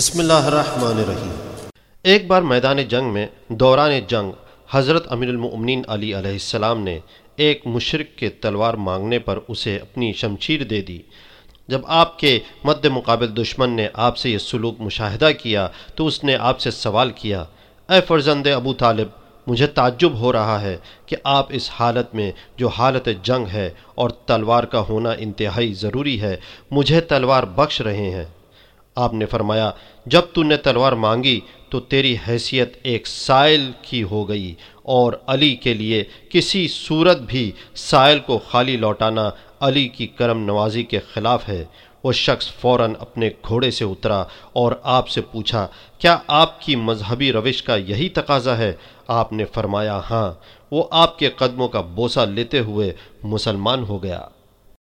बिस्मिल्लाहिर्रहमानिर्रहीम। एक बार मैदान जंग में दौरान जंग हज़रत अमीरुल मोमिनीन अली अलैहिस्सलाम ने एक मुशरिक के तलवार मांगने पर उसे अपनी शमशीर दे दी। जब आपके मद्दे मुकाबिल दुश्मन ने आपसे ये सुलूक मुशाहिदा किया तो उसने आपसे सवाल किया, ए फर्जंद अबू तालिब, मुझे ताज्जुब हो रहा है कि आप इस हालत में, जो हालत जंग है और तलवार का होना इंतहाई ज़रूरी है, मुझे तलवार बख्श रहे हैं। आपने फरमाया, जब तूने तलवार मांगी तो तेरी हैसियत एक साइल की हो गई और अली के लिए किसी सूरत भी साइल को खाली लौटाना अली की करम नवाजी के खिलाफ है। वो शख्स फौरन अपने घोड़े से उतरा और आपसे पूछा, क्या आपकी मजहबी रविश का यही तकाजा है? आपने फरमाया, हाँ। वो आपके कदमों का बोसा लेते हुए मुसलमान हो गया।